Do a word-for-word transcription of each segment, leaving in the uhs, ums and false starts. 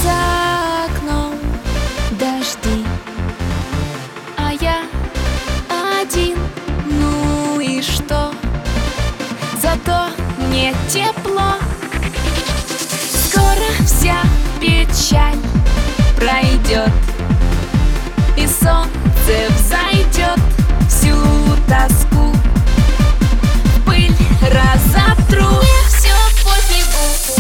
За окном дожди, а я один. Ну и что? Зато мне тепло. Скоро вся печаль пройдет, и солнце взойдет. Всю тоску в пыль разотру. Все по снегу.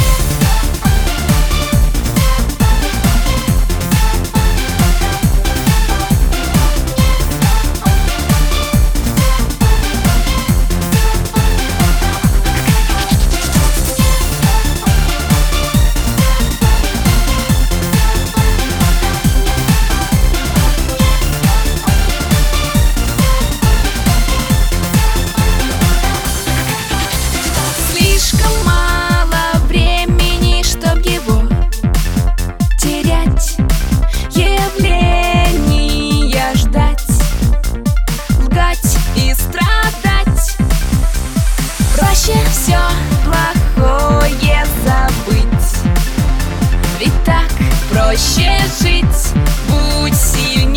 Все плохое забыть, ведь так проще жить. Будь сильнее.